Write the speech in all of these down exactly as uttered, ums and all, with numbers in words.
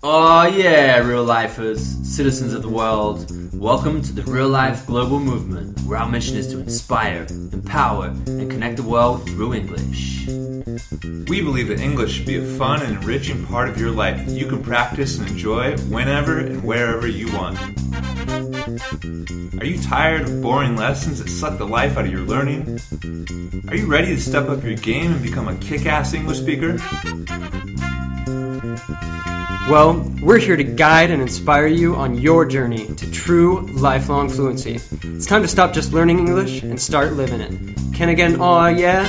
Oh yeah, real lifers, citizens of the world, welcome to the Real Life Global Movement, where our mission is to inspire, empower, and connect the world through English. We believe that English should be a fun and enriching part of your life that you can practice and enjoy whenever and wherever you want. Are you tired of boring lessons that suck the life out of your learning? Are you ready to step up your game and become a kick-ass English speaker? Well, we're here to guide and inspire you on your journey to true lifelong fluency. It's time to stop just learning English and start living it. Can I get an aw yeah?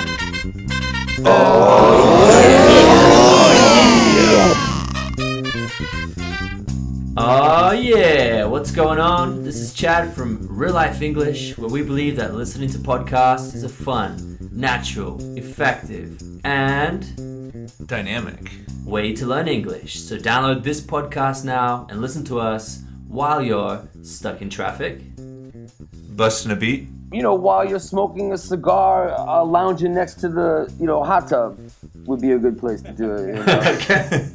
Oh yeah, what's going on? This is Chad from Real Life English, where we believe that listening to podcasts is a fun, natural, effective, and Dynamic way to learn English. So download this podcast now and listen to us while you're stuck in traffic, busting a beat, you know, while you're smoking a cigar, uh, lounging next to the, you know, hot tub would be a good place to do it. You know? Okay.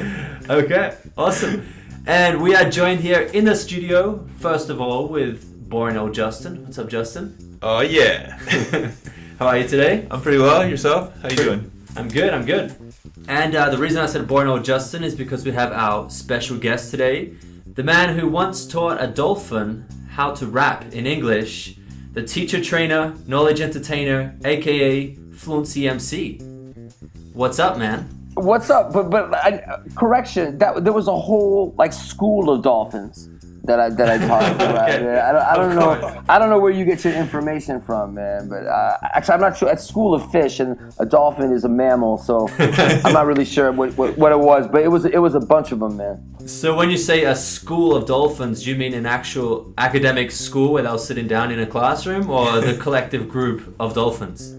Okay, awesome. And we are joined here in the studio, first of all, with boring old Justin. What's up, Justin? Oh yeah. How are you today? I'm pretty well. Yourself? How you doing? I'm good, I'm good. And uh, the reason I said boring old Justin is because we have our special guest today, the man who once taught a dolphin how to rap in English, the teacher trainer, knowledge entertainer, aka Fluency M C. What's up, man? What's up? But but I, correction, that there was a whole like school of dolphins that I that I taught about. Okay. Man. I don't, I don't know course. I don't know where you get your information from, man. But uh, actually, I'm not sure. At School of Fish, and a dolphin is a mammal, so I'm not really sure what, what what it was. But it was it was a bunch of them, man. So when you say a school of dolphins, do you mean an actual academic school where they're sitting down in a classroom, or the collective group of dolphins?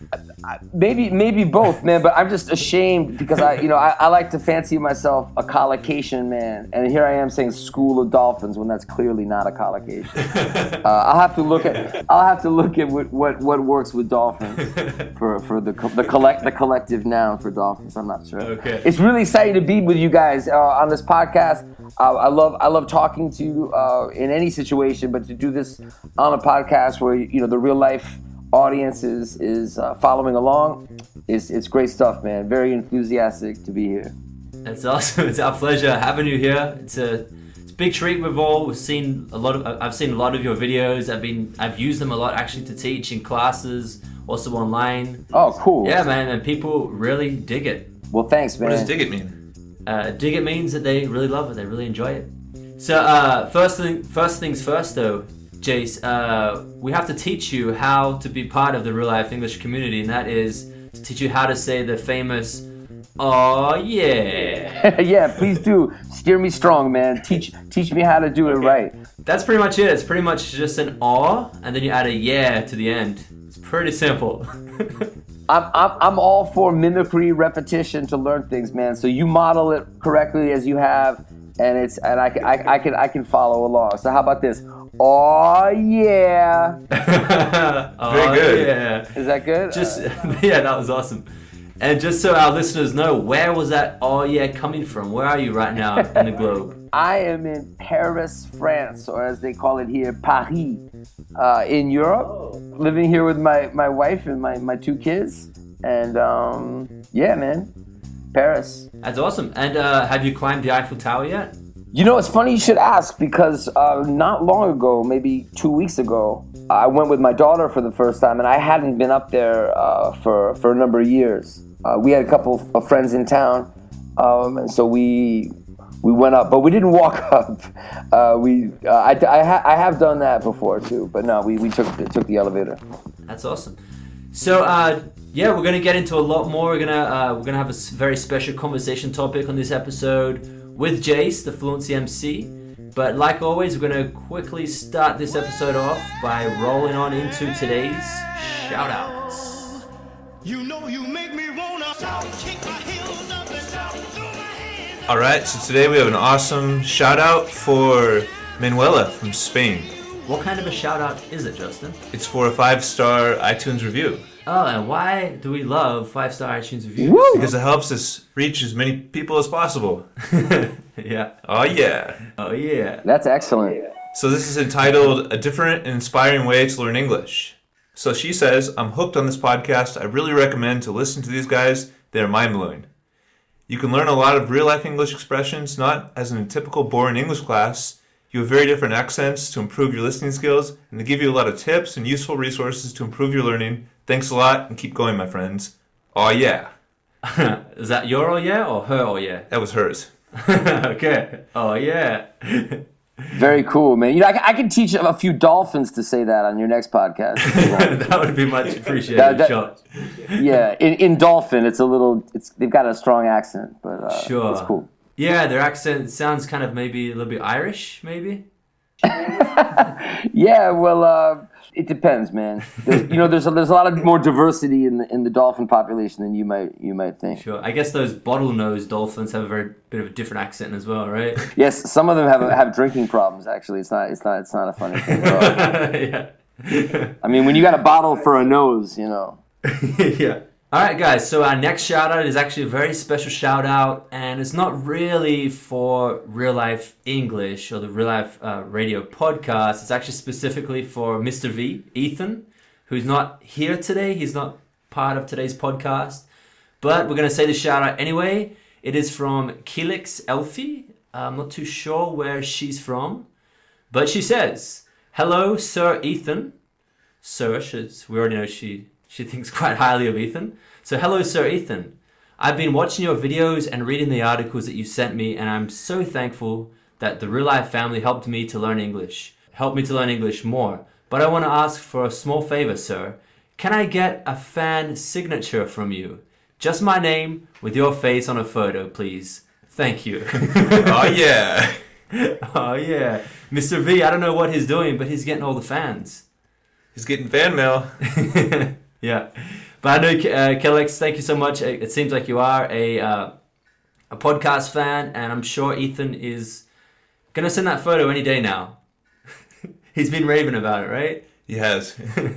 Maybe maybe both, man. But I'm just ashamed because I, you know, I, I like to fancy myself a collocation man, and here I am saying School of Dolphins when that's clearly not a collocation. uh, I'll have to look at I'll have to look at what, what, what works with dolphins for for the the collect the collective noun for dolphins. I'm not sure. Okay. It's really exciting to be with you guys uh, on this podcast. Uh, I love I love talking to you uh, in any situation, but to do this on a podcast where you know the real life audience is is uh, following along. It's it's great stuff, man. Very enthusiastic to be here. That's awesome. It's our pleasure having you here. It's a, it's a big treat. We've all we've seen a lot of. I've seen a lot of your videos. I've been I've used them a lot actually to teach in classes, also online. Oh, cool. Yeah, man, and people really dig it. Well, thanks, man. What does dig it mean? Uh, dig it means that they really love it. They really enjoy it. So uh, first thing first things first, though. Jace, uh, we have to teach you how to be part of the Real Life English community, and that is to teach you how to say the famous "Oh yeah." Yeah, please do steer me strong, man. Teach teach me how to do it right. That's pretty much it. It's pretty much just an "aw" and then you add a "yeah" to the end. It's pretty simple. I'm I'm I'm all for mimicry, repetition to learn things, man. So you model it correctly as you have, and it's and I, I, I can I can follow along. So how about this? Oh yeah. Oh, Very good. Yeah. Is that good? Just Uh, yeah, that was awesome. And just so our listeners know, where was that "oh yeah" coming from? Where are you right now in the globe? I am in Paris, France, or as they call it here, Paris, uh, in Europe. Living here with my, my wife and my, my two kids. And um, yeah, man, Paris. That's awesome. And uh, have you climbed the Eiffel Tower yet? You know, it's funny you should ask because uh, not long ago, maybe two weeks ago, I went with my daughter for the first time, and I hadn't been up there uh, for, for a number of years. Uh, we had a couple of friends in town, um, and so we we went up, but we didn't walk up. Uh, we uh, I, I, ha- I have done that before too, but no, we, we took took the elevator. That's awesome. So uh, yeah, we're gonna get into a lot more. We're gonna uh, we're gonna have a very special conversation topic on this episode with Jace, the Fluency M C. But like always, we're gonna quickly start this episode off by rolling on into today's shout-outs. You know you make me wanna shout, kick my heels up and shout, throw my hands up. All right, so today we have an awesome shout out for Manuela from Spain. What kind of a shout-out is it, Justin? It's for a five-star iTunes review. Oh, and why do we love five-star iTunes reviews? Woo! Because it helps us reach as many people as possible. Yeah. Oh, yeah. Oh, yeah. That's excellent. So this is entitled A Different and Inspiring Way to Learn English. So she says, I'm hooked on this podcast. I really recommend to listen to these guys. They're mind-blowing. You can learn a lot of real-life English expressions, not as in a typical boring English class. You have very different accents to improve your listening skills, and they give you a lot of tips and useful resources to improve your learning. Thanks a lot, and keep going, my friends. Oh, yeah. Is that your oh yeah or her oh yeah? That was hers. Okay. Oh, yeah. Very cool, man. You know, I, I can teach a few dolphins to say that on your next podcast. That would be much appreciated. That- that- Sure. Yeah, in, in dolphin, it's a little. It's they've got a strong accent, but uh, Sure. it's cool. Yeah, their accent sounds kind of maybe a little bit Irish, maybe. Yeah, well, uh, it depends, man. There's, you know, there's a, there's a lot of more diversity in the in the dolphin population than you might you might think. Sure. I guess those bottlenose dolphins have a very bit of a different accent as well, right? Yes, some of them have have drinking problems. Actually, it's not it's not it's not a funny thing. at all. Yeah. I mean, when you got a bottle for a nose, you know. Yeah. All right, guys. So our next shout out is actually a very special shout out, and it's not really for Real Life English or the Real Life uh, Radio podcast. It's actually specifically for Mister V, Ethan, who's not here today. He's not part of today's podcast, but we're going to say the shout out anyway. It is from Kilix Elfie. I'm not too sure where she's from, but she says, "Hello, Sir Ethan." Sir, she's, we already know she. She thinks quite highly of Ethan. So hello, Sir Ethan. I've been watching your videos and reading the articles that you sent me, and I'm so thankful that the Real Life family helped me to learn English. Helped me to learn English more. But I want to ask for a small favor, sir. Can I get a fan signature from you? Just my name with your face on a photo, please. Thank you. Oh, yeah. Oh, yeah. Mister V, I don't know what he's doing, but he's getting all the fans. He's getting fan mail. Yeah, but I know, uh, Kellex, thank you so much. It, it seems like you are a uh, a podcast fan, and I'm sure Ethan is gonna send that photo any day now. He's been raving about it, right? He has.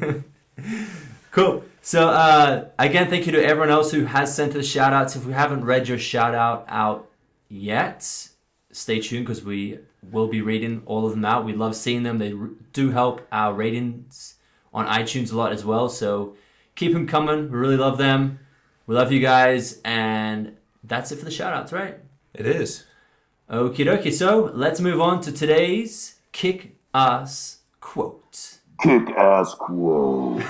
Cool. So uh, again, thank you to everyone else who has sent us shout outs. If we haven't read your shout out out yet, stay tuned because we will be reading all of them out. We love seeing them. They r- do help our ratings on iTunes a lot as well. So keep them coming. We really love them. We love you guys. And that's it for the shout outs, right? It is. Okie dokie. So let's move on to today's Kick Ass Quote. Kick ass quote.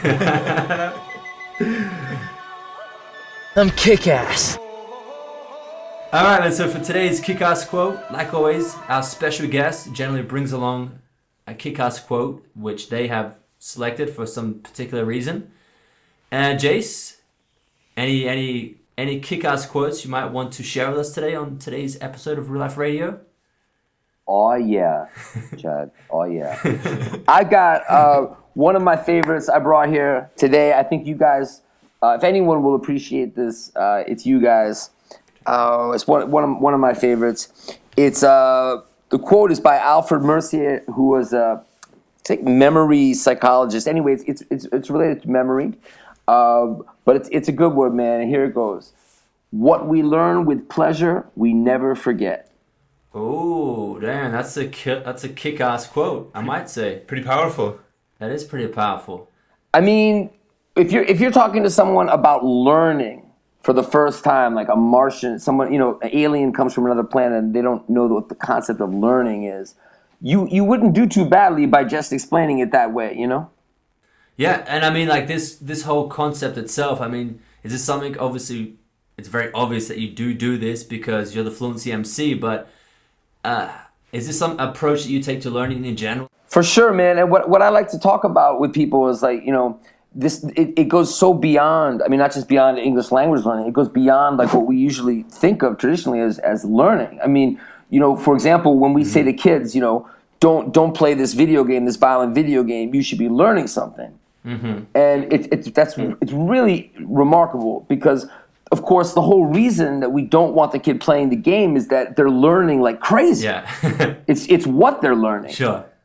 I'm kick ass. All right, and so for today's kick-ass quote, like always, our special guest generally brings along a kick-ass quote, which they have selected for some particular reason. And Jace, any any any kick-ass quotes you might want to share with us today on today's episode of Real Life Radio? Oh yeah, Chad. Oh yeah. I got uh, one of my favorites I brought here today. I think you guys, uh, if anyone will appreciate this, uh, it's you guys. Uh, it's one one of, one of my favorites. It's uh, the quote is by Alfred Mercier, who was a I think memory psychologist. Anyway, it's it's it's, it's related to memory, uh, but it's it's a good word, man. And here it goes: what we learn with pleasure, we never forget. Oh, damn, that's a ki- that's a kick-ass quote, I might say. Pretty powerful. That is pretty powerful. I mean, if you're if you're talking to someone about learning for the first time, like a Martian, someone, you know, an alien comes from another planet and they don't know what the concept of learning is, you you wouldn't do too badly by just explaining it that way, you know? Yeah, and I mean, like this this whole concept itself, I mean, is this something, obviously, it's very obvious that you do do this because you're the Fluency M C, but uh, is this some approach that you take to learning in general? For sure, man. And what, what I like to talk about with people is like, you know, this it, it goes so beyond, I mean, not just beyond English language learning, it goes beyond like what we usually think of traditionally as, as learning. I mean, you know, for example, when we mm-hmm. say to kids, you know, don't don't play this video game, this violent video game, you should be learning something. Mm-hmm. And it, it's that's mm-hmm. it's really remarkable because, of course, the whole reason that we don't want the kid playing the game is that they're learning like crazy. Yeah. it's it's what they're learning. Sure.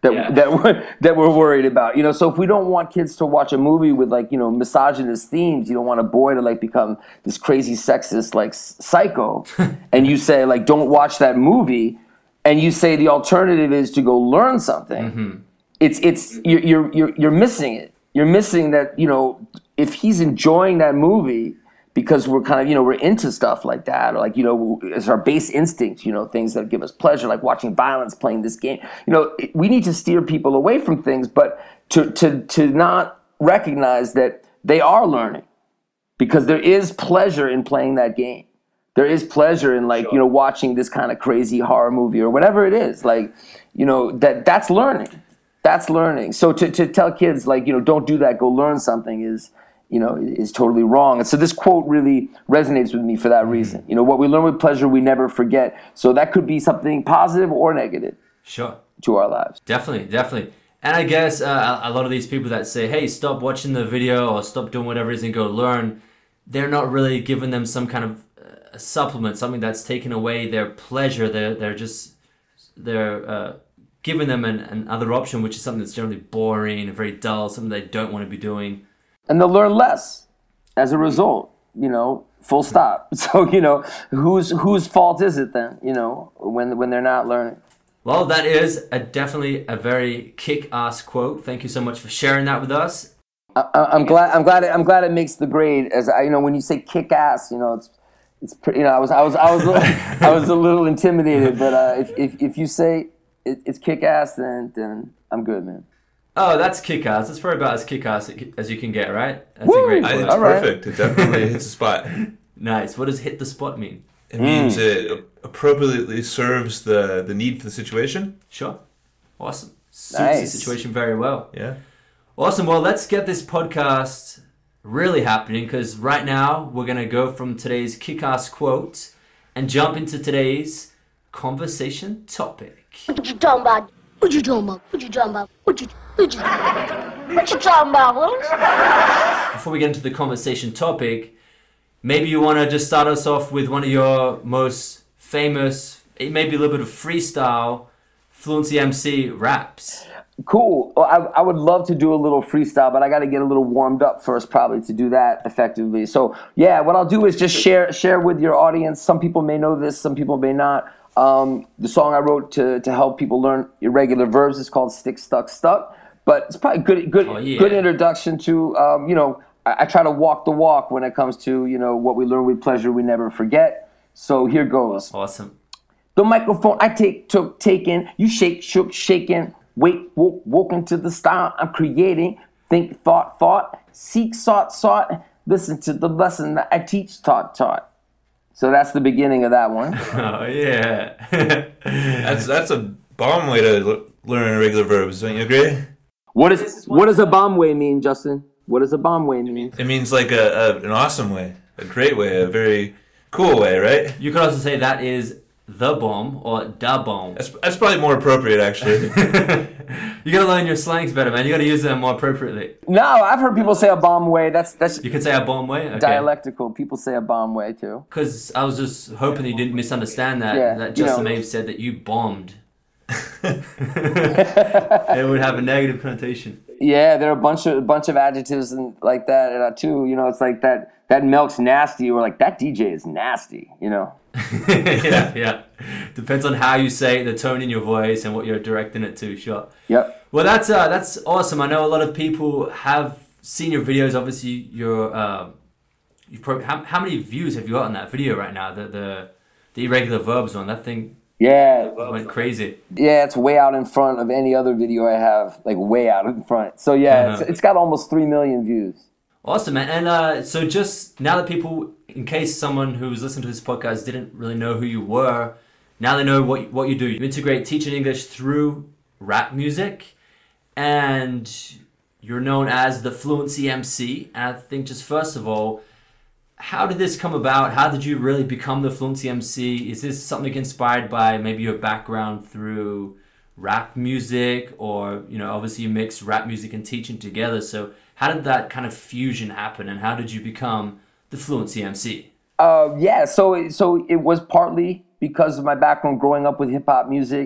that Yeah. that we're, that we're worried about. You know, so if we don't want kids to watch a movie with like, you know, misogynist themes, you don't want a boy to like become this crazy sexist like s- psycho, and you say like don't watch that movie, and you say the alternative is to go learn something. Mm-hmm. It's it's you're you're you're you're missing it. You're missing that, you know, if he's enjoying that movie because we're kind of, you know, we're into stuff like that, or like, you know, it's our base instinct, you know, things that give us pleasure, like watching violence, playing this game. You know, we need to steer people away from things, but to to to not recognize that they are learning, because there is pleasure in playing that game. There is pleasure in like, you know, watching this kind of crazy horror movie or whatever it is. Like, you know, that that's learning. That's learning. So to, to tell kids like, you know, don't do that, go learn something is, you know, is totally wrong. And so this quote really resonates with me for that reason. You know, what we learn with pleasure, we never forget. So that could be something positive or negative Sure. to our lives. Definitely, definitely. And I guess uh, a lot of these people that say, hey, stop watching the video or stop doing whatever it is and go learn, they're not really giving them some kind of uh, supplement, something that's taking away their pleasure. They're, they're just, they're uh, giving them an, another option, which is something that's generally boring and very dull, something they don't want to be doing. And they'll learn less as a result, you know, full stop. So, you know, whose whose fault is it then, you know, when when they're not learning? Well, that is a, definitely a very kick-ass quote. Thank you so much for sharing that with us. I, I'm glad I'm glad it, I'm glad it makes the grade. As I, you know, when you say kick ass, you know, it's it's pretty, you know, I was I was I was a little, I was a little intimidated, but uh, if, if if you say it, it's kick ass, then then I'm good, man. Oh, that's kick-ass. That's probably about as kick-ass as you can get, right? That's Woo! a great I think quote. it's All right. perfect. It definitely hits the spot. Nice. What does hit the spot mean? It means it appropriately serves the, the need for the situation. Sure. Awesome. Suits Nice. the situation very well. Yeah. Awesome. Well, let's get this podcast really happening, because right now we're going to go from today's kick-ass quote and jump into today's conversation topic. What you talking about? What you talking about? What you talking about? What you what you what you talking about, Willis? Before we get into the conversation topic, maybe you want to just start us off with one of your most famous, maybe a little bit of freestyle, Fluency M C raps. Cool. Well, I, I would love to do a little freestyle, but I got to get a little warmed up first, probably, to do that effectively. So, yeah, what I'll do is just share share with your audience. Some people may know this, some people may not. Um, the song I wrote to to help people learn irregular verbs is called "Stick, Stuck, Stuck." But it's probably good good Oh, yeah. good introduction to um, you know. I, I try to walk the walk when it comes to, you know, what we learn with pleasure we never forget. So here goes. Awesome. The microphone I take, took, taken, you shake, shook, shaken, wake, woke, woken to the style I'm creating, think, thought, thought, seek, sought, sought, listen to the lesson that I teach, taught, taught. So that's the beginning of that one. Oh, yeah. That's that's a bomb way to l- learn irregular verbs. Don't you agree? What is what does a bomb way mean, Justin? What does a bomb way mean? It means like a, a an awesome way, a great way, a very cool way, right? You could also say that is the bomb or da bomb. That's that's probably more appropriate, actually. You gotta learn your slangs better, man. You gotta use them more appropriately. No, I've heard people say a bomb way. That's that's You could say a bomb way. Okay. dialectical. People say a bomb way too. Because I was just hoping you didn't misunderstand that. Yeah, that you Justin know. Maeve said that you bombed. It would have a negative connotation. Yeah, there are a bunch of a bunch of adjectives and like that uh, too. You know, it's like that that milk's nasty, or like that D J is nasty. You know. yeah, yeah. Depends on how you say it, the tone in your voice, and what you're directing it to. Sure. Yep. Well, that's uh, that's awesome. I know a lot of people have seen your videos. Obviously, you're uh, you probably how, how many views have you got on that video right now? The the the irregular verbs one. That thing Yeah. went crazy. Yeah, it's way out in front of any other video I have, like way out in front. So yeah, Uh-huh. it's, it's got almost three million views. Awesome, man. And uh, so just now that people, in case someone who's listening to this podcast didn't really know who you were, now they know what what you do. You integrate teaching English through rap music, and you're known as the Fluency M C. And I think just first of all, how did this come about? How did you really become the Fluency M C? Is this something inspired by maybe your background through rap music, or, you know, obviously you mix rap music and teaching together. So how did that kind of fusion happen, and how did you become the Fluency M C? Uh, yeah, so so it was partly because of my background growing up with hip hop music.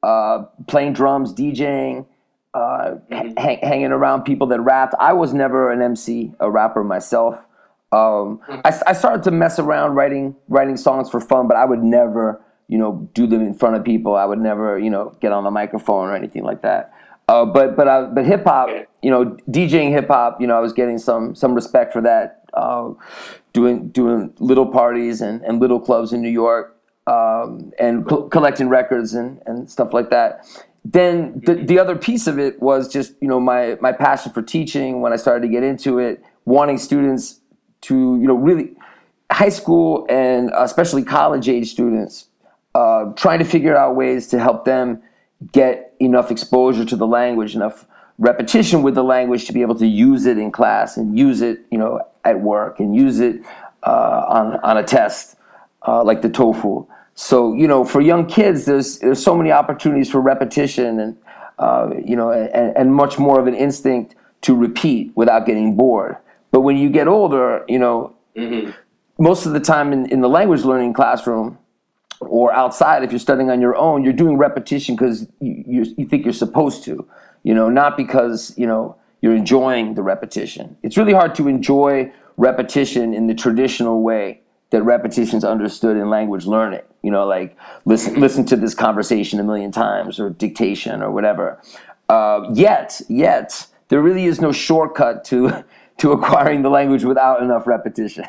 uh, playing drums, DJing, uh, ha- hanging around people that rapped. I was never an M C, a rapper myself. Um, I, I started to mess around writing writing songs for fun, but I would never, you know, do them in front of people. I would never, you know, get on a microphone or anything like that. Uh, but but uh, but hip hop, you know, DJing hip hop, you know, I was getting some some respect for that. Uh, doing doing little parties and, and little clubs in New York, um, and co- collecting records and, and stuff like that. Then the the other piece of it was just, you know, my my passion for teaching. When I started to get into it, wanting students to, you know, really high school and especially college age students, uh, trying to figure out ways to help them get enough exposure to the language, enough repetition with the language to be able to use it in class and use it, you know, at work and use it uh, on on a test uh, like the TOEFL. So, you know, for young kids, there's there's so many opportunities for repetition and uh, you know, and, and much more of an instinct to repeat without getting bored. But when you get older, you know, mm-hmm. most of the time in, in the language learning classroom or outside, if you're studying on your own, you're doing repetition because you, you you think you're supposed to, you know, not because, you know, you're enjoying the repetition. It's really hard to enjoy repetition in the traditional way that repetition is understood in language learning. You know, like listen listen to this conversation a million times or dictation or whatever. Uh, yet, yet, there really is no shortcut to to acquiring the language without enough repetition.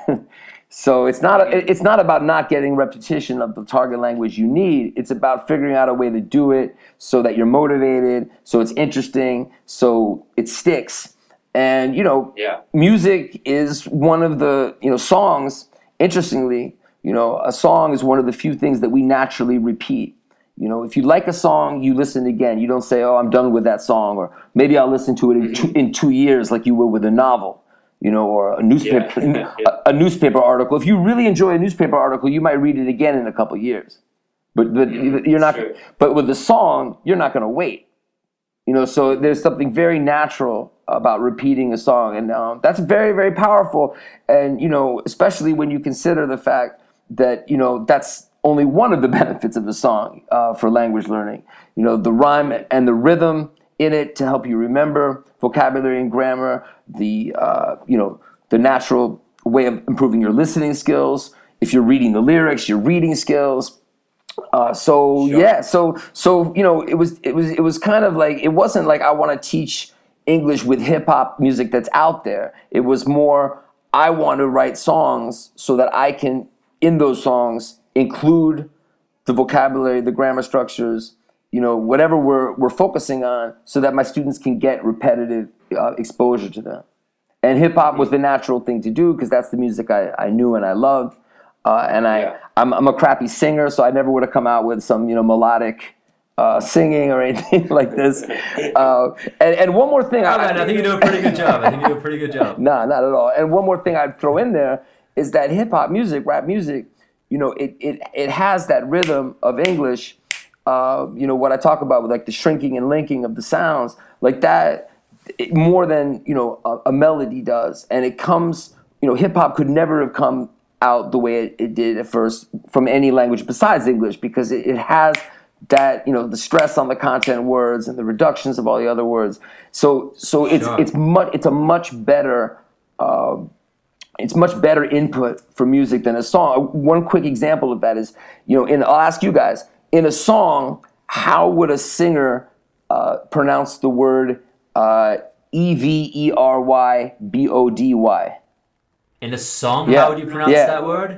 So it's not a, it's not about not getting repetition of the target language you need. It's about figuring out a way to do it so that you're motivated, so it's interesting, so it sticks. And, you know, yeah. music is one of the, you know, songs, interestingly, you know, a song is one of the few things that we naturally repeat. You know, if you like a song, you listen again. You don't say, oh, I'm done with that song, or maybe I'll listen to it in two, in two years like you would with a novel. You know, or a newspaper, yeah. a, a newspaper article. If you really enjoy a newspaper article, you might read it again in a couple of years. But but mm, you're not. True. But with the song, you're not going to wait. You know, so there's something very natural about repeating a song, and um, that's very very powerful. And you know, especially when you consider the fact that, you know, that's only one of the benefits of the song uh, for language learning. You know, the rhyme and the rhythm in it to help you remember vocabulary and grammar, the uh, you know, the natural way of improving your listening skills. If you're reading the lyrics, your reading skills. Uh, so sure. yeah, so so you know, it was it was it was kind of like, it wasn't like I want to teach English with hip hop music that's out there. It was more, I want to write songs so that I can, in those songs, include the vocabulary, the grammar structures, you know, whatever we're we're focusing on, so that my students can get repetitive uh, exposure to them. And hip hop was the natural thing to do because that's the music I, I knew and I loved. Uh, and I yeah. I'm, I'm a crappy singer, so I never would have come out with some, you know, melodic uh, singing or anything like this. Uh, and and one more thing, oh, I, man, I think you do a pretty good job. I think you do a pretty good job. Nah, not at all. And one more thing I'd throw in there is that hip hop music, rap music, you know, it it it has that rhythm of English. Uh, you know, what I talk about with like the shrinking and linking of the sounds, like that, it, more than, you know, a, a melody does. And it comes, you know, hip hop could never have come out the way it, it did at first from any language besides English, because it, it has that, you know, the stress on the content words and the reductions of all the other words. So, so it's sure. it's much it's a much better. Uh, It's much better input for music than a song. One quick example of that is, you know, in, I'll ask you guys, in a song, how would a singer uh, pronounce the word uh, E V E R Y B O D Y? In a song, yeah. how would you pronounce yeah. that word?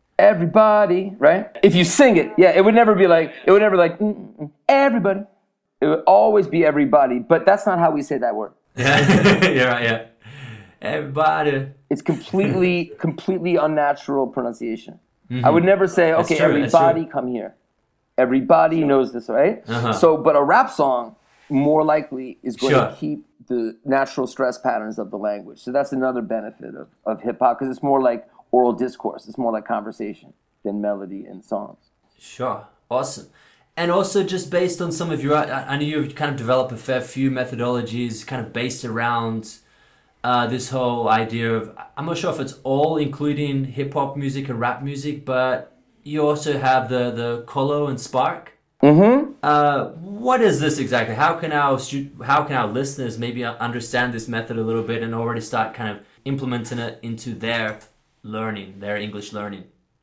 Everybody, right? If you sing it, yeah, it would never be like, it would never be like, mm-mm, everybody. It would always be everybody, but that's not how we say that word. Yeah, you're right, yeah. Everybody. It's completely, completely unnatural pronunciation. Mm-hmm. I would never say, okay, true, everybody come here. Everybody knows this, right? Uh-huh. So, but a rap song, more likely, is going Sure. to keep the natural stress patterns of the language. So that's another benefit of, of hip-hop, because it's more like oral discourse. It's more like conversation than melody and songs. Sure. Awesome. And also just based on some of your, I I know you've kind of developed a fair few methodologies kind of based around uh, this whole idea of, I'm not sure if it's all including hip hop music and rap music, but you also have the, the Colo and Spark Mm-hmm. Uh, what is this exactly? How can our stu- how can our listeners maybe understand this method a little bit and already start kind of implementing it into their learning, their English learning?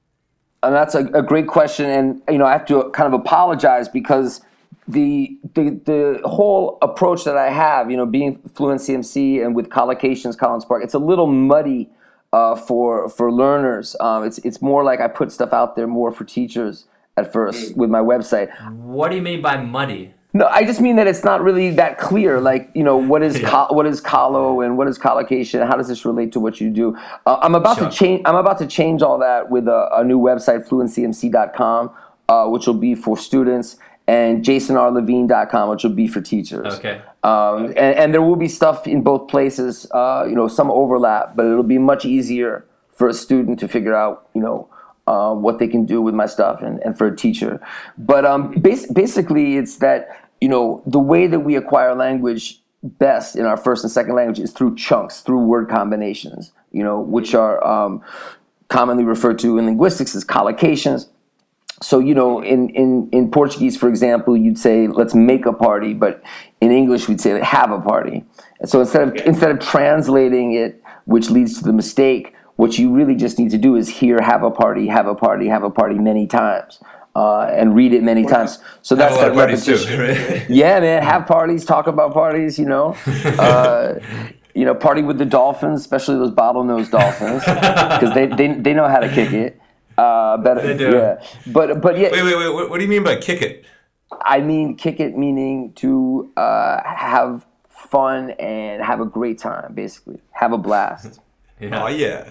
And that's a, a great question, and you know I have to kind of apologize because the the the whole approach that I have, you know, being Fluency M C and with collocations, Collins Spark, it's a little muddy uh, for for learners. Um, it's it's more like I put stuff out there more for teachers at first with my website. What do you mean by muddy? No, I just mean that it's not really that clear. Like, you know, what is Yeah. co- what is collo and what is collocation? How does this relate to what you do? Uh, I'm about Sure. to change. I'm about to change all that with a, a new website, fluency m c dot com, uh, which will be for students, and jason r levine dot com, which will be for teachers. Okay. Um, and, and there will be stuff in both places. Uh, you know, some overlap, but it'll be much easier for a student to figure out, you know, uh, what they can do with my stuff, and, and for a teacher. But um, bas- basically, it's that, you know, the way that we acquire language best in our first and second language is through chunks, through word combinations, you know, which are um, commonly referred to in linguistics as collocations. So, you know, in, in, in Portuguese, for example, you'd say, let's make a party, but in English, we'd say, have a party. And so instead of, instead of translating it, which leads to the mistake, what you really just need to do is hear, have a party, have a party, have a party many times. Uh, and read it many times. So that's Have a lot that of parties repetition. too, right? Yeah, man, have parties, talk about parties, you know. Uh, you know, party with the dolphins, especially those bottlenose dolphins, because they, they they know how to kick it. Uh, better, They do. Yeah, but but yeah, Wait, wait, wait. What, what do you mean by kick it? I mean kick it meaning to uh, have fun and have a great time, basically, have a blast. Oh yeah.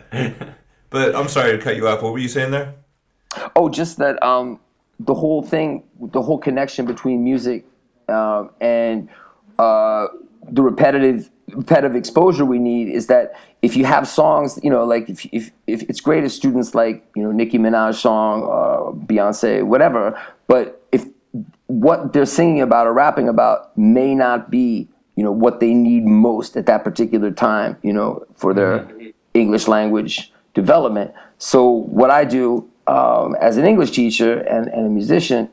But I'm sorry to cut you off. What were you saying there? Oh, just that um, the whole thing, the whole connection between music um, and uh, the repetitive repetitive exposure we need is that if you have songs, you know, like if if, if it's great if students like, you know, Nicki Minaj song, uh, Beyonce, whatever, but if what they're singing about or rapping about may not be, you know, what they need most at that particular time, you know, for their mm-hmm. English language development. So what I do um, as an English teacher and, and a musician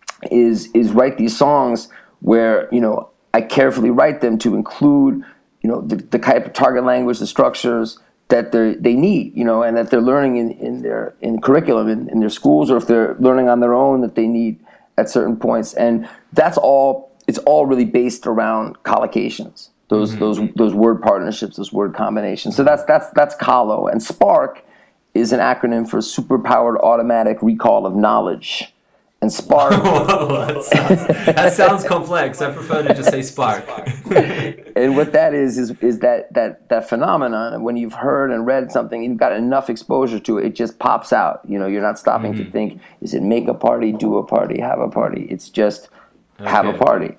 is is write these songs where, you know, I carefully write them to include, you know, the, the type of target language, the structures that they they need, you know, and that they're learning in, in their in curriculum in, in their schools, or if they're learning on their own that they need at certain points. And that's all. It's all really based around collocations. Those mm-hmm. those those word partnerships, those word combinations. So that's that's that's Collo. And SPARK is an acronym for Superpowered Automatic Recall of Knowledge. And SPARK. that, sounds, that sounds complex. I prefer to just say Spark. And what that is is is that that that phenomenon. And when you've heard and read something, you've got enough exposure to it, it just pops out. You know, you're not stopping mm-hmm. to think, is it make a party, do a party, have a party? It's just okay. have a party.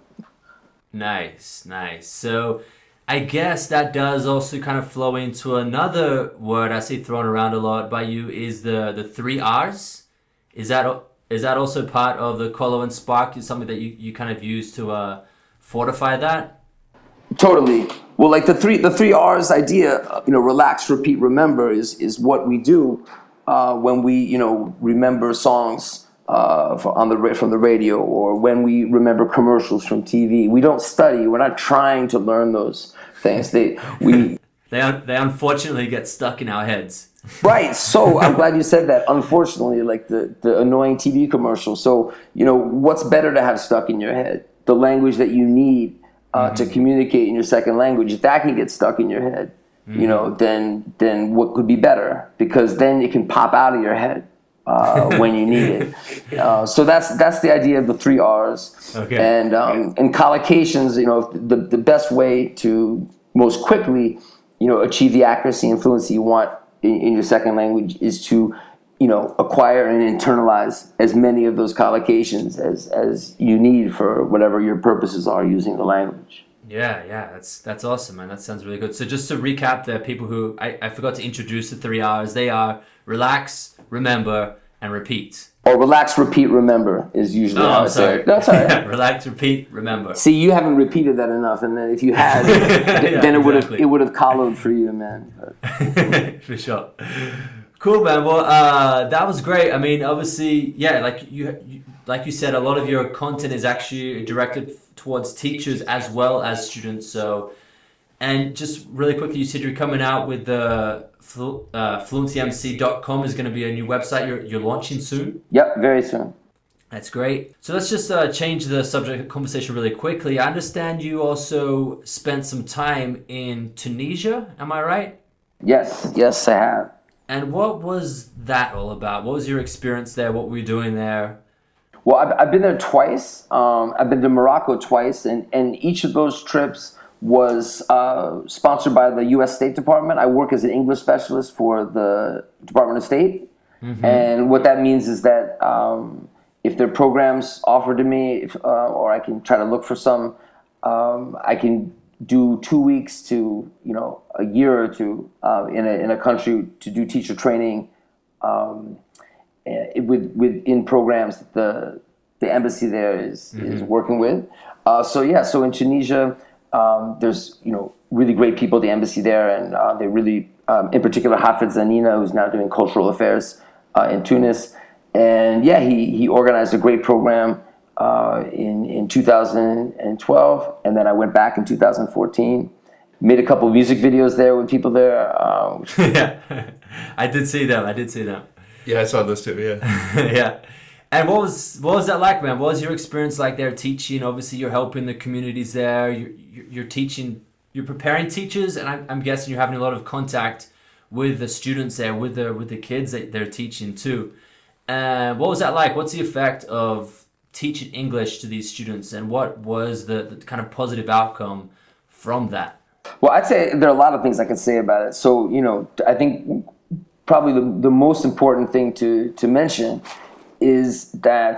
Nice, nice. So I guess that does also kind of flow into another word I see thrown around a lot by you, is the, the three R's. Is that is that also part of the Collo and Spark? Is something that you, you kind of use to uh, fortify that? Totally. Well, like the three the three R's idea, you know, relax, repeat, remember is is what we do uh, when we, you know, remember songs Uh, for, on the from the radio, or when we remember commercials from T V. We don't study. We're not trying to learn those things. They we they un- they unfortunately get stuck in our heads. Right. So I'm glad you said that. Unfortunately, like the the annoying T V commercial. So, you know, what's better to have stuck in your head? The language that you need uh, mm-hmm. to communicate in your second language. If that can get stuck in your head, mm-hmm. you know, then then what could be better? Because then it can pop out of your head. Uh, when you need it, uh, so that's that's the idea of the three R's. Okay. And um, in collocations, you know, the the best way to most quickly, you know, achieve the accuracy and fluency you want in, in your second language is to, you know, acquire and internalize as many of those collocations as as you need for whatever your purposes are using the language. Yeah, yeah, that's that's awesome, man. That sounds really good. So just to recap, there are people who I, I forgot to introduce the three R's. They are relax, remember, and repeat. Or relax, repeat, remember is usually oh, how I'm I sorry. say it. That's all right. Relax, repeat, remember. See, you haven't repeated that enough, and then if you had, yeah, then it would have exactly. it would have collowed for you, man. For sure. Cool, man. Well, uh, that was great. I mean, obviously, yeah, like you, you like you said, a lot of your content is actually directed towards teachers as well as students. So, and just really quickly, you said you're coming out with the Flu- uh, fluency M C dot com is going to be a new website you're you're launching soon. Yep, very soon. That's great. So let's just uh, change the subject of conversation really quickly. I understand you also spent some time in Tunisia. Am I right? Yes, yes, I have. And what was that all about? What was your experience there? What were you doing there? Well, I've, I've been there twice. Um, I've been to Morocco twice, and, and each of those trips was uh, sponsored by the U S State Department. I work as an English specialist for the Department of State. Mm-hmm. And what that means is that um, if there are programs offered to me, if, uh, or I can try to look for some, um, I can do two weeks to, you know, a year or two uh, in, a, in a country to do teacher training um, it, with, with in programs that the, the embassy there is, mm-hmm. is working with. Uh, so yeah, so in Tunisia, Um, there's, you know, really great people at the embassy there, and uh, they really, um, in particular, Hafez Zanina, who's now doing cultural affairs uh, in Tunis, and yeah, he he organized a great program uh, in in two thousand twelve, and then I went back in two thousand fourteen, made a couple of music videos there with people there. Uh, which yeah, I did see them. I did see them. Yeah, I saw those too. Yeah, yeah. And what was what was that like, man? What was your experience like there teaching? Obviously, you're helping the communities there. You're, you're teaching, you're preparing teachers, and I'm, I'm guessing you're having a lot of contact with the students there, with the with the kids that they're teaching too. Uh, what was that like? What's the effect of teaching English to these students, and what was the, the kind of positive outcome from that? Well, I'd say there are a lot of things I can say about it. So, you know, I think probably the, the most important thing to, to mention is that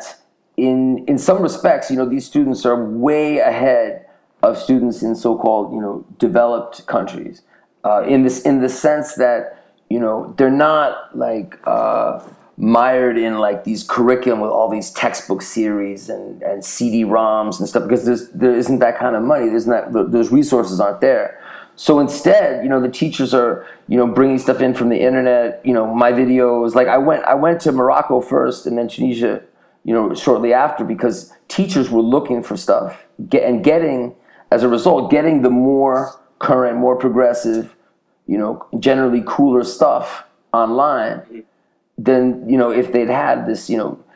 in in some respects, you know, these students are way ahead of students in so-called, you know, developed countries. Uh, in this, in the sense that, you know, they're not like uh, mired in like these curriculum with all these textbook series and, and C D ROMs and stuff, because there's there isn't that kind of money. There's not, those resources aren't there. So instead, you know, the teachers are, you know, bringing stuff in from the internet. You know, my videos. Like I went, I went to Morocco first, and then Tunisia, you know, shortly after, because teachers were looking for stuff, get, and getting, as a result, getting the more current, more progressive, you know, generally cooler stuff online than, you know, if they'd had this, you know,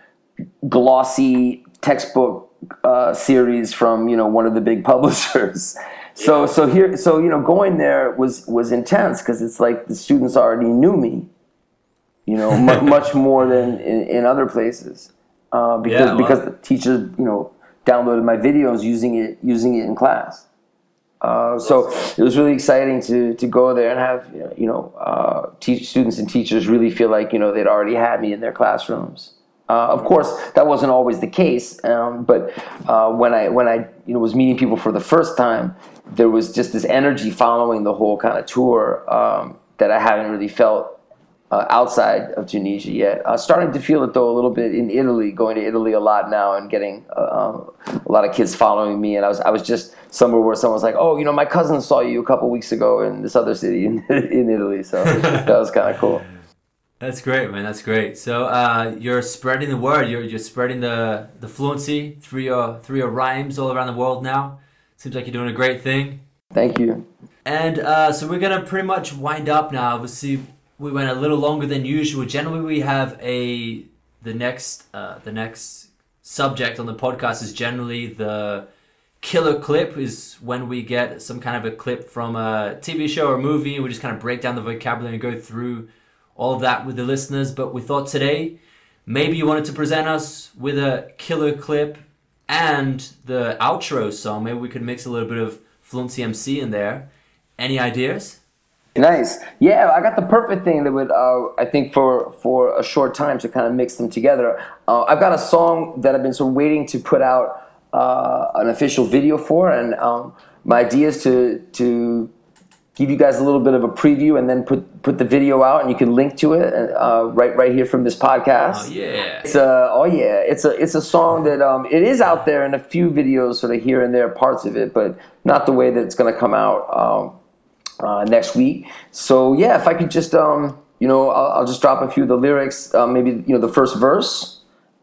glossy textbook uh, series from, you know, one of the big publishers. So so here so you know going there was was intense, because it's like the students already knew me, you know, m- much more than in, in other places, uh, because yeah, well. because the teachers, you know, downloaded my videos using it using it in class. Uh, so it was really exciting to to go there and have, you know, uh, teach students and teachers really feel like, you know, they'd already had me in their classrooms. Uh, of course, that wasn't always the case, um, but uh, when I when I you know was meeting people for the first time, there was just this energy following the whole kind of tour um, that I haven't really felt uh, outside of Tunisia yet. Uh, starting to feel it though a little bit in Italy, going to Italy a lot now and getting uh, a lot of kids following me. And I was I was just somewhere where someone was like, "Oh, you know, my cousin saw you a couple weeks ago in this other city in, in Italy," so that was kind of cool. That's great, man. That's great. So uh, you're spreading the word. You're you're spreading the, the fluency through your through your rhymes all around the world now. Seems like you're doing a great thing. Thank you. And uh, so we're gonna pretty much wind up now. Obviously, we went a little longer than usual. Generally, we have a the next uh, the next subject on the podcast is generally the killer clip. Is when we get some kind of a clip from a T V show or movie, and we just kind of break down the vocabulary and go through all of that with the listeners. But we thought today, maybe you wanted to present us with a killer clip and the outro song. Maybe we could mix a little bit of Fluency M C in there. Any ideas? Nice. Yeah, I got the perfect thing that would, uh, I think, for, for a short time to kind of mix them together. Uh, I've got a song that I've been sort of waiting to put out uh, an official video for, and um, my idea is to to give you guys a little bit of a preview and then put put the video out, and you can link to it uh, right right here from this podcast. Oh yeah! It's a oh yeah! It's a it's a song that um, it is out there in a few videos, sort of here and there, parts of it, but not the way that it's going to come out um, uh, next week. So yeah, if I could just um, you know, I'll, I'll just drop a few of the lyrics, uh, maybe you know the first verse,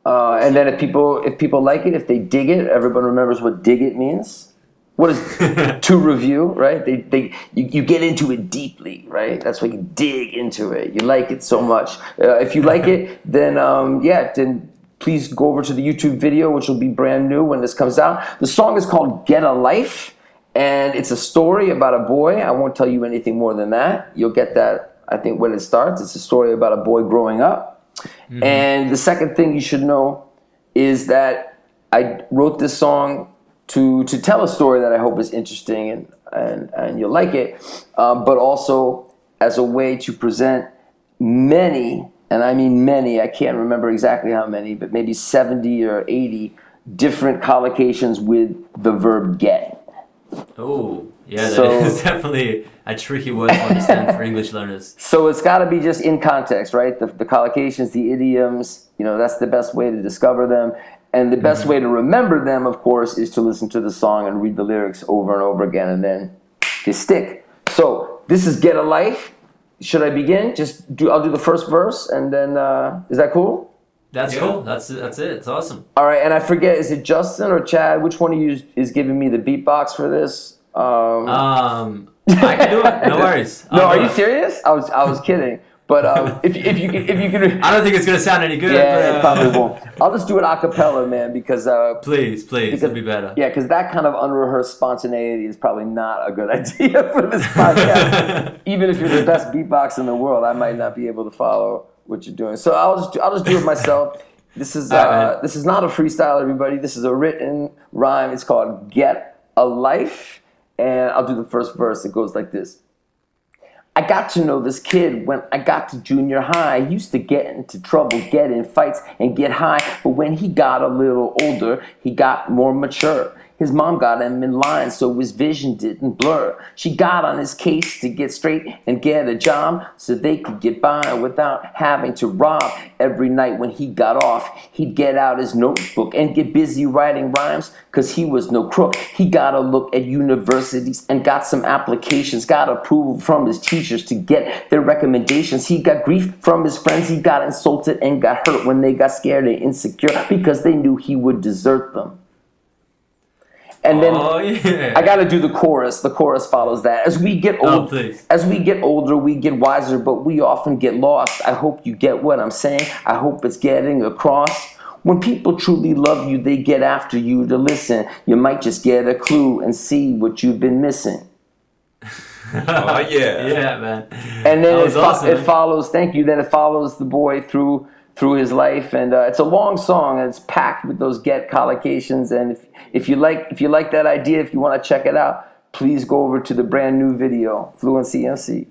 Uh, and then if people if people like it, if they dig it, everyone remembers what dig it means. What is to review, right? They they you, you get into it deeply, right? That's why you dig into it. You like it so much. Uh, if you like it, then um, yeah, then please go over to the YouTube video, which will be brand new when this comes out. The song is called "Get a Life," and it's a story about a boy. I won't tell you anything more than that. You'll get that, I think, when it starts. It's a story about a boy growing up. Mm-hmm. And the second thing you should know is that I wrote this song to to tell a story that I hope is interesting and and, and you'll like it, um, but also as a way to present many, and I mean many, I can't remember exactly how many, but maybe seventy or eighty different collocations with the verb get. Oh, yeah, that So- is definitely a tricky word to understand for English learners. So it's got to be just in context, right? The, the collocations, the idioms, you know, that's the best way to discover them. And the best way to remember them, of course, is to listen to the song and read the lyrics over and over again, and then they stick. So this is Get a Life. Should I begin? Just do. I'll do the first verse, and then uh, is that cool? That's Yeah. cool. That's that's it. It's awesome. All right. And I forget, is it Justin or Chad? Which one of you is giving me the beatbox for this? Um, Um, I can do it. No worries. no, I'll are do you it. serious? I was I was kidding. But um, if if you can, if you can. I don't think it's gonna sound any good. Yeah, but, it uh, probably won't. I'll just do it a cappella, man, because uh, Please, please, Because- it'll be better. yeah, because that kind of unrehearsed spontaneity is probably not a good idea for this podcast. Even if you're the best beatbox in the world, I might not be able to follow what you're doing. So I'll just do, I'll just do it myself. This is uh, All right, man. this is not a freestyle, everybody. This is a written rhyme. It's called "Get a Life," and I'll do the first verse. It goes like this. I got to know this kid when I got to junior high. He used to get into trouble, get in fights, and get high. But when he got a little older, he got more mature. His mom got him in line so his vision didn't blur. She got on his case to get straight and get a job so they could get by without having to rob. Every night when he got off, he'd get out his notebook and get busy writing rhymes because he was no crook. He got a look at universities and got some applications, got approval from his teachers to get their recommendations. He got grief from his friends. He got insulted and got hurt when they got scared and insecure because they knew he would desert them. And then Oh yeah. I got to do the chorus. The chorus follows that. As we get Oh, old, please. as we get older, we get wiser, but we often get lost. I hope you get what I'm saying. I hope it's getting across. When people truly love you, they get after you to listen. You might just get a clue and see what you've been missing. Oh yeah. Yeah, man. And then That it, was fo- awesome, it man. follows. Thank you. Then it follows the boy through through his life, and uh, it's a long song, and it's packed with those get collocations. And if if you like if you like that idea, if you want to check it out, please go over to the brand new video, Fluency M C.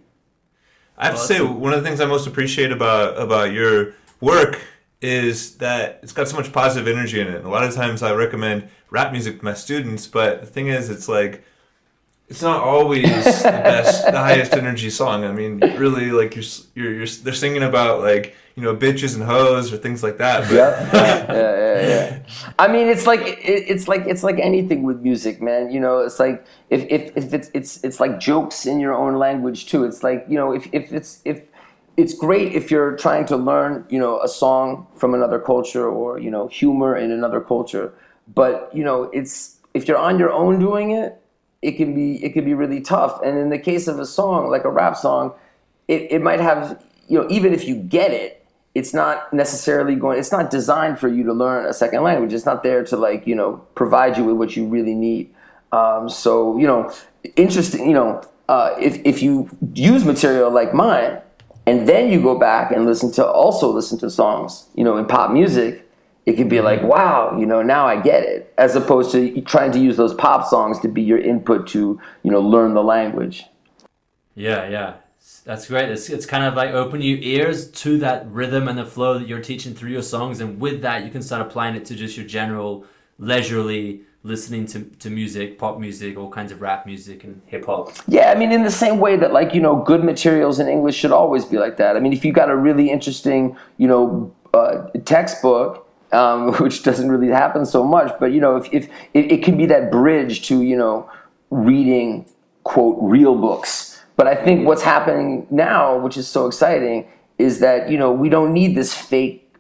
I have to say, one of the things I most appreciate about about your work is that it's got so much positive energy in it. And a lot of times I recommend rap music to my students, but the thing is, it's like, it's not always the best, the highest energy song. I mean, really, like, you're, you're, you're, they're singing about, like, you know, bitches and hoes or things like that. But Yeah, yeah, yeah, yeah. I mean, it's like it, it's like it's like anything with music, man. You know, it's like if, if, if it's it's it's like jokes in your own language too. It's like, you know, if, if it's if it's great if you're trying to learn, you know, a song from another culture or, you know, humor in another culture. But, you know, it's if you're on your own doing it, it can be it can be really tough. And in the case of a song like a rap song, it, it might have, you know, even if you get it, it's not necessarily going, it's not designed for you to learn a second language. It's not there to, like, you know, provide you with what you really need. Um, so, you know, interesting, you know, uh, if, if you use material like mine and then you go back and listen to, also listen to songs, you know, in pop music, it could be like, wow, you know, now I get it. As opposed to trying to use those pop songs to be your input to, you know, learn the language. Yeah, yeah. That's great. It's, it's kind of like open your ears to that rhythm and the flow that you're teaching through your songs. And with that, you can start applying it to just your general leisurely listening to, to music, pop music, all kinds of rap music and hip hop. Yeah, I mean, in the same way that, like, you know, good materials in English should always be like that. I mean, if you got a really interesting, you know, uh, textbook, um, which doesn't really happen so much, but, you know, if, if it, it can be that bridge to, you know, reading, quote, real books. But I think what's happening now, which is so exciting, is that, you know, we don't need this fake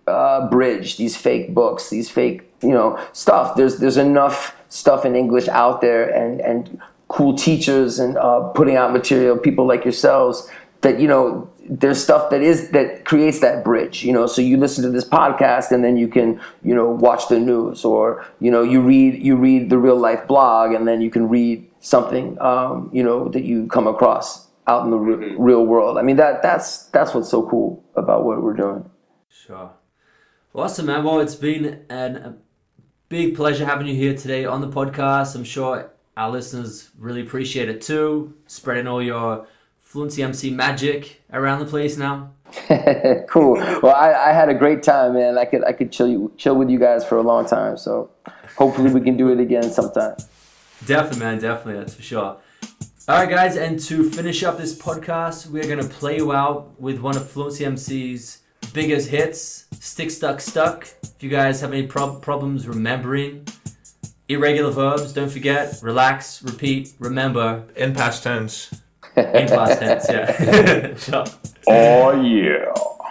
uh, bridge, these fake books, these fake, you know, stuff. There's there's enough stuff in English out there, and and cool teachers and uh, putting out material, people like yourselves, that, you know, there's stuff that is that creates that bridge, you know. So you listen to this podcast, and then you can, you know, watch the news, or, you know, you read you read the Real Life blog, and then you can read something, um, you know, that you come across out in the re- real world. I mean, that that's that's what's so cool about what we're doing. Sure. Awesome, man. Well, it's been an, a big pleasure having you here today on the podcast. I'm sure our listeners really appreciate it too, spreading all your Fluency M C magic around the place now. Cool. Well, I, I had a great time, man. I could I could chill you chill with you guys for a long time. So hopefully we can do it again sometime. Definitely, man. Definitely, that's for sure. All right, guys, and to finish up this podcast, we're gonna play you out with one of Fluency M C's biggest hits, "Stick, Stuck, Stuck." If you guys have any prob- problems remembering irregular verbs, don't forget, relax, repeat, remember. In past tense. In past tense, yeah. Sure. Oh, yeah.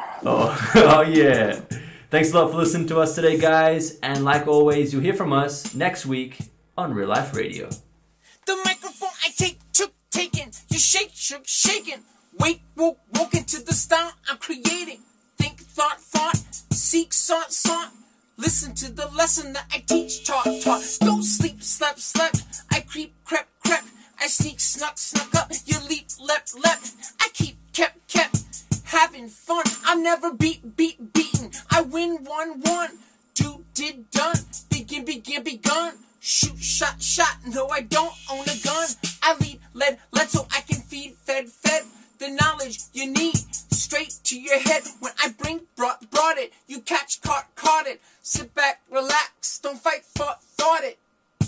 Oh, oh, yeah. Thanks a lot for listening to us today, guys. And like always, you'll hear from us next week on Real Life Radio. The microphone I take, took, taken. You shake, shook, shaken. Wake, woke, woke into the style I'm creating. Think, thought, thought. Seek, sought, sought. Listen to the lesson that I teach, taught, taught. Don't sleep, slept, slept. I creep, crept, crept. I sneak, snuck, snuck up. You leap, leapt, leapt. I keep, kept, kept. Having fun. I'm never beat, beat, beaten. I win, won, won. Do, did, done. Begin, begin, begun. Shoot, shot, shot. No, I don't own a gun. I lead, led, led so I can feed, fed, fed. The knowledge you need straight to your head. When I bring, brought, brought it. You catch, caught, caught it. Sit back, relax. Don't fight, fought, thought it.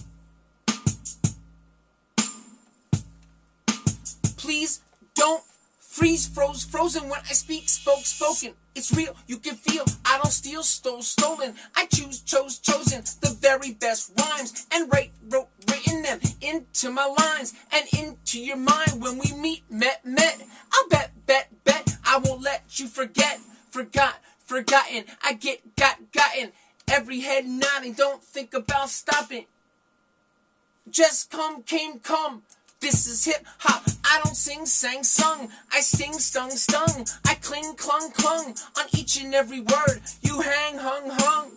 Please don't freeze, froze, frozen when I speak, spoke, spoken. It's real, you can feel. I don't steal, stole, stolen. I choose, chose, chosen the very best rhymes and write, wrote, written them into my lines and into your mind. When we meet, met, met. I'll bet, bet, bet. I won't let you forget, forgot, forgotten. I get, got, gotten. Every head nodding. Don't think about stopping. Just come, came, come. This is hip hop. I don't sing, sang, sung. I sting, stung, stung. I cling, clung, clung on each and every word. You hang, hung, hung.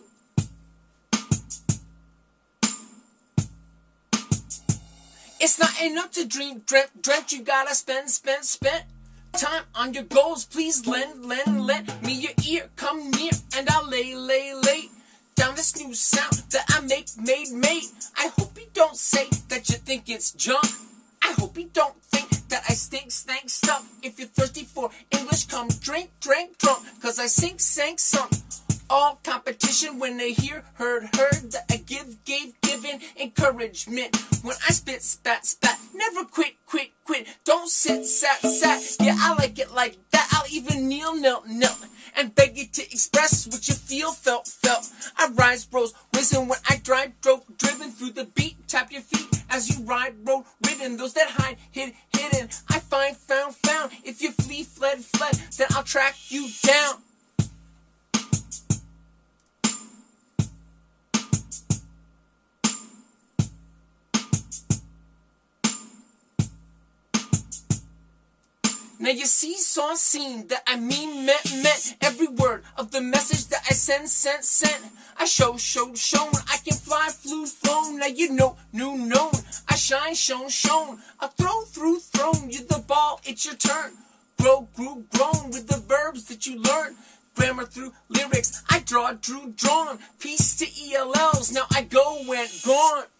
It's not enough to dream, dreamt, dreamt. You gotta spend, spend, spent time on your goals. Please lend, lend, lend me your ear. Come near and I'll lay, lay, lay down this new sound that I make, made, made. I hope you don't say that you think it's junk. I hope you don't think that I stink, stank, stunk. If you're thirsty for English, come drink, drink, drunk. Cause I sink, sank, sunk. All competition when they hear, heard, heard. That I give, gave, given encouragement. When I spit, spat, spat. Never quit, quit, quit. Don't sit, sat, sat. Yeah, I like it like that. I'll even kneel, knelt, knelt. And beg you to express what you feel, felt, felt. I rise, rose, risen when I drive, drove, driven through the beat. Tap your feet as you ride, road, ridden. Those that hide, hid, hidden. I find, found, found. If you flee, fled, fled, then I'll track you down. Now you see, saw, seen, that I mean, meant, meant. Every word of the message that I send, sent, sent. I show, showed, shown. I can fly, flew, flown. Now you know, knew, known. I shine, shone, shown. I throw, through, thrown. You the ball, it's your turn. Grow, grew, grown with the verbs that you learn. Grammar through lyrics. I draw, drew, drawn. Peace to E L Ls. Now I go, went, gone.